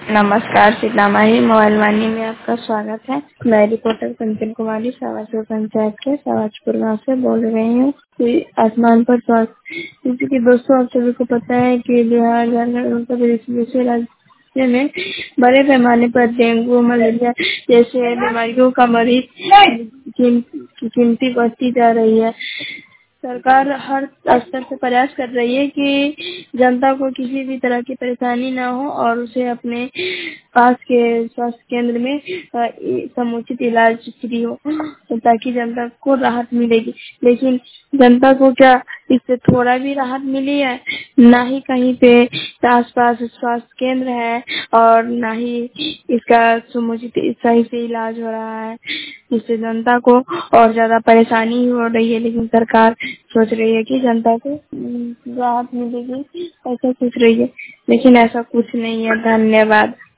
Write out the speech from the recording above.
नमस्कार, सीतामढ़ी मोबाइल वाणी में आपका स्वागत है। मैं रिपोर्टर कंचन कुमारी सावाचपुर पंचायत के सावाचपुर गाँव से बोल रही हूँ। आसमान पर स्वास्थ्य, जैसे कि दोस्तों आप सभी को पता है कि बिहार झारखंड उत्तर प्रदेश जैसे राज्य में बड़े पैमाने पर डेंगू मलेरिया जैसे बीमारियों का मरीज की गिनती बढ़ती जा रही है। सरकार हर स्तर से प्रयास कर रही है कि जनता को किसी भी तरह की परेशानी ना हो और उसे अपने पास के स्वास्थ्य केंद्र में समुचित इलाज फ्री हो, तो ताकि जनता को राहत मिलेगी। लेकिन जनता को क्या इससे थोड़ा भी राहत मिली है? ना ही कहीं पे आसपास स्वास्थ्य केंद्र है और ना ही इसका समुचित सही से इलाज हो रहा है, जिससे जनता को और ज्यादा परेशानी हो रही है। लेकिन सरकार सोच रही है कि जनता को राहत मिलेगी, ऐसा सोच रही है, लेकिन ऐसा कुछ नहीं है। धन्यवाद।